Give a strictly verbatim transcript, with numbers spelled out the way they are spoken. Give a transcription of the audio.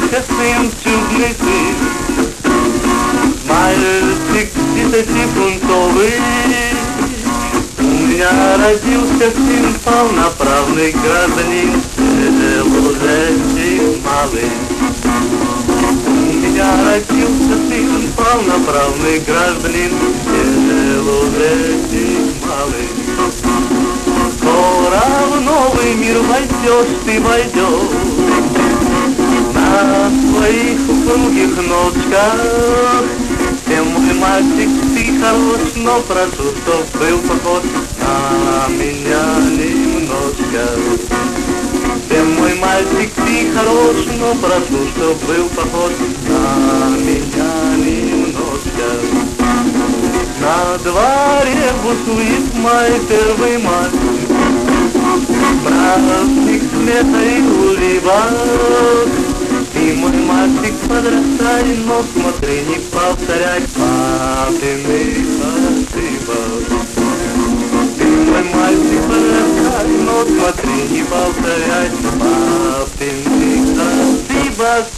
родился сын, чудный сын. Мальчик десятифунтовый. У меня родился сын, полноправный гражданин, служащий малый. У меня родился сын, полноправный гражданин, служащий малый. Скоро в новый мир войдешь, ты войдешь на своих упругих ножках. Ты, мой мальчик, ты хорош, но прошу, чтоб был похож на меня немножко. Ты, мой мальчик, ты хорош, но прошу, чтоб был похож на меня немножко. На дворе бушует май, первый май, праздник смеха и улыбок. Ты, мой мальчик, подрастай, но смотри, не повторяй папиных ошибок. Ты, мой мальчик, подрастай, но смотри, не повторяй папиных ошибок.